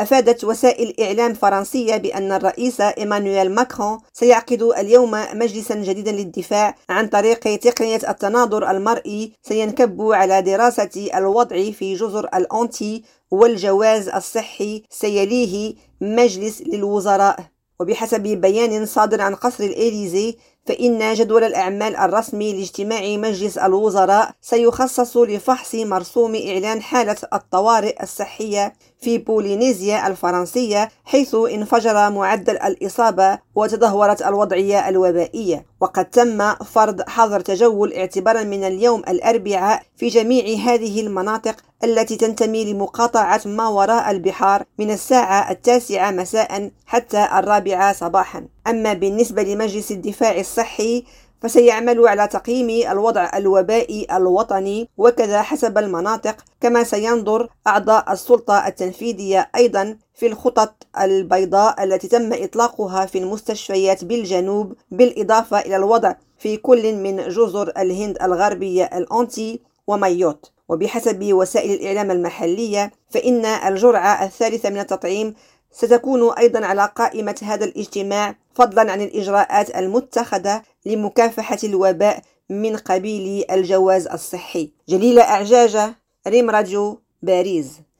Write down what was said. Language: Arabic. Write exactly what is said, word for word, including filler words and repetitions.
أفادت وسائل إعلام فرنسية بأن الرئيس إيمانويل ماكرون سيعقد اليوم مجلسا جديدا للدفاع عن طريق تقنية التناظر المرئي سينكب على دراسة الوضع في جزر الأنتي والجواز الصحي سيليه مجلس للوزراء. وبحسب بيان صادر عن قصر الإليزي فإن جدول الأعمال الرسمي لاجتماع مجلس الوزراء سيخصص لفحص مرسوم إعلان حالة الطوارئ الصحية في بولينيزيا الفرنسية، حيث انفجر معدل الإصابة وتدهورت الوضعية الوبائية. وقد تم فرض حظر تجول اعتبارا من اليوم الأربعاء في جميع هذه المناطق التي تنتمي لمقاطعة ما وراء البحار من الساعة التاسعة مساء حتى الرابعة صباحا. أما بالنسبة لمجلس الدفاع الصحي فسيعمل على تقييم الوضع الوبائي الوطني وكذا حسب المناطق، كما سينظر أعضاء السلطة التنفيذية أيضا في الخطط البيضاء التي تم إطلاقها في المستشفيات بالجنوب، بالإضافة إلى الوضع في كل من جزر الهند الغربية الأنتي ومايوت. وبحسب وسائل الإعلام المحلية فإن الجرعة الثالثة من التطعيم ستكون أيضا على قائمة هذا الاجتماع، فضلا عن الإجراءات المتخذة لمكافحة الوباء من قبيل الجواز الصحي. جليلة أعجاجة، ريم راديو، باريس.